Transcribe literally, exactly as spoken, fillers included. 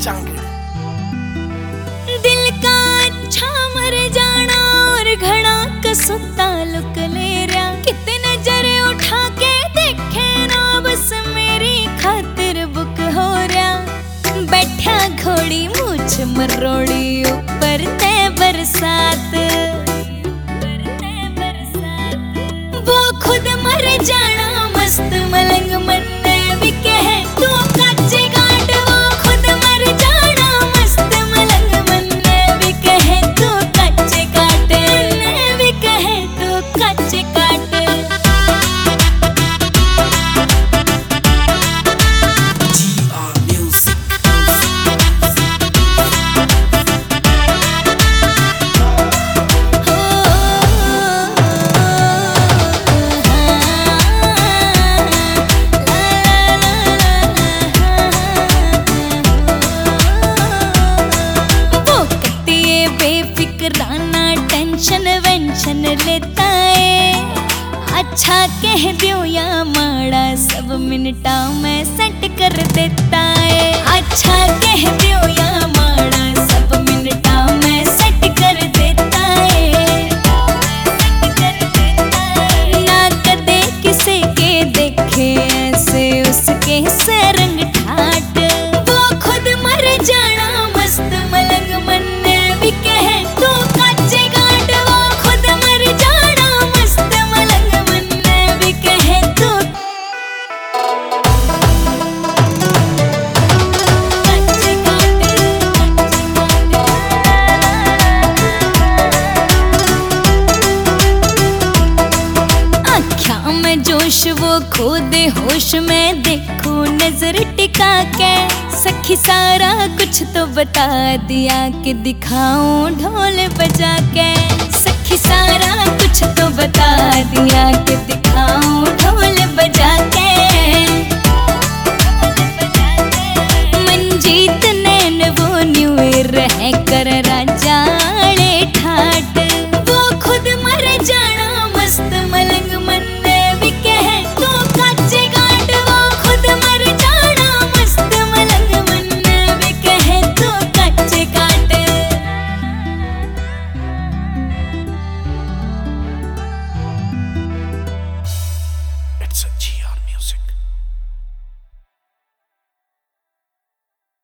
चांगे। दिल का अच्छा मर जाना और घड़ा कसुता लुक ले रहा, कितने नजर उठा के देखे ना बस मेरी खातिर बुक हो रहा। बैठा घोड़ी मूछ मरोड़ी ऊपर ते बरसात, वो खुद मर जाना मस्त मलंग मन ने भी कहे तू कच्चे काट। वो खुद मर जाना मस्त मलंग मन ने भी कहे तू कच्चे काट, ने भी कहे तू कच्चे काट। बेफिक्राना टेंशन वेंशन लेता है, अच्छा कह दियो या माड़ा सब मिनटा में सेट कर देता है। अच्छा कह दियो या माड़ा सब मिनटा में सेट कर देता है। ना कदे किसे के देखे ऐसे उसके से रंग ठाट, वो खुद मर जाना मस्त मलंग मन ने भी कहे तू कच्चे काट। वो खुद मर जाना मस्त मलंग मन ने भी कहे तू कच्चे काट। आँखों में जोश वो खो दे होश में देखो नजर टिका के, सखी सारा कुछ तो बता दिया कि दिखाऊं ढोल बजा के। सखी सारा कुछ तो बता दिया कि दिखाऊं ढोल बजा के।